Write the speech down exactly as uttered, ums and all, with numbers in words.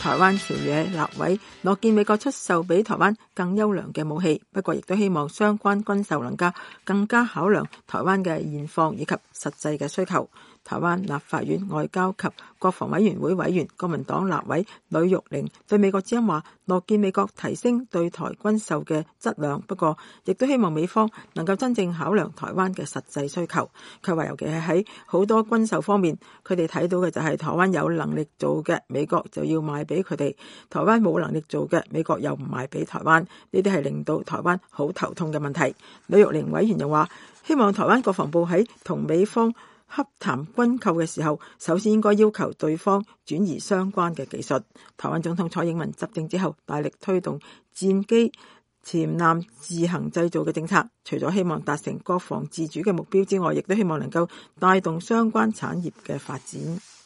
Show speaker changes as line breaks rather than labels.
台灣朝野立委樂見美國出售比台灣更優良嘅武器，不過亦都希望相關軍售能夠更加考量台灣嘅現況以及實際嘅需求。台灣立法院外交及國防委員會委員、國民黨立委呂玉玲對美國之音話，樂見美國提升對台軍售嘅質量，不過亦都希望美方能夠真正考量台灣嘅實際需求。佢話尤其係喺好多軍售方面，佢哋睇到嘅就係台灣有能力做嘅，美國就要賣俾佢哋；台灣冇能力做嘅，美國又唔賣俾台灣。呢啲係令到台灣好頭痛嘅問題。呂玉玲委員又話，希望台灣國防部喺同美方洽談軍購嘅時候，首先應該要求對方轉移相關嘅技術。台灣總統蔡英文執政之後，大力推動戰機、潛艦自行製造嘅政策，除咗希望達成國防自主嘅目標之外，亦都希望能夠帶動相關產業嘅發展。